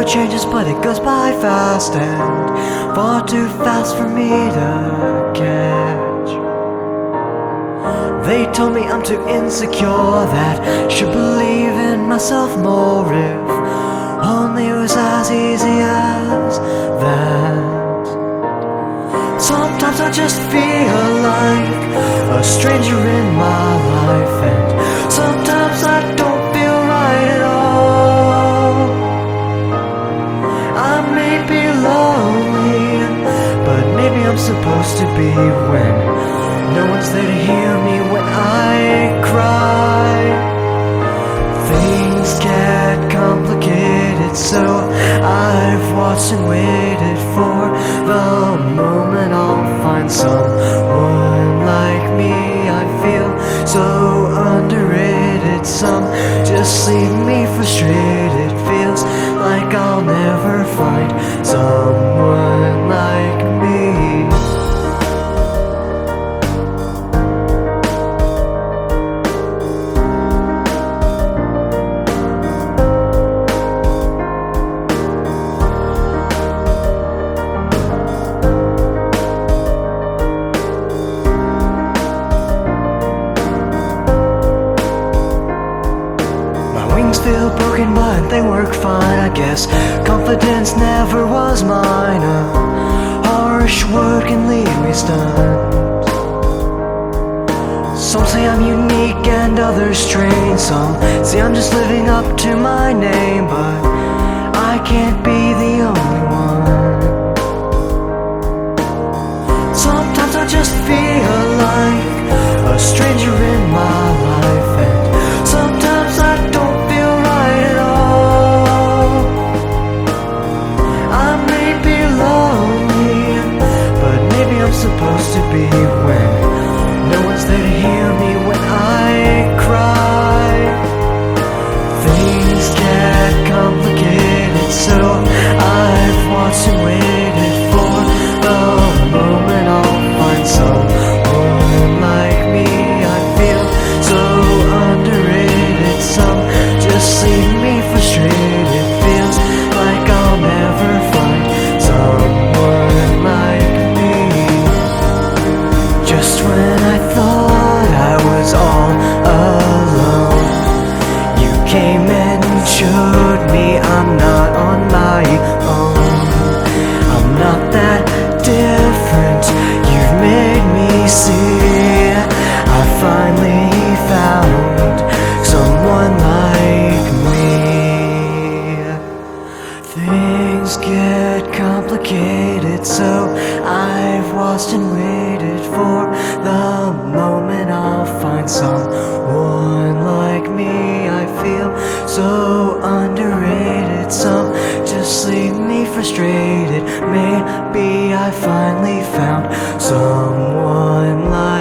world changes, but it goes by fast and far too fast for me to catch. They told me I'm too insecure, that should believe in myself more if only it was as easy as that. Sometimes I just feel like a stranger in my life, and sometimes I don't feel right at all. I may be lonely, but maybe I'm supposed to be when no one's there to hear me when I cry. Things get complicated, so I've watched and waited for the moment I'll find someone like me. I feel so underrated, some just leave me frustrated. Feels like I'll never find someone like me. Wings feel broken, but they work fine, I guess. Confidence never was mine. A harsh word can leave me stunned. Some say I'm unique and others strange. Some say I'm just living up to my name, but I can't be the only one. Sometimes I just feel like a stranger in my life, and sometimes I don't. Supposed to be when no one's there to hear me when I cry. Things get complicated, so I've watched and waited for the moment I'll find someone like me. I feel so underrated, some just leave me frustrated. Feels like I'll never find someone like me. Just when I thought I was all alone, you came and showed me I'm not on my own. I'm not that different, you've made me see. I finally found someone like me. Things get complicated, so I've watched and waited for the moment I'll find someone like me. I feel so underrated, some just leave me frustrated. Maybe I finally found someone like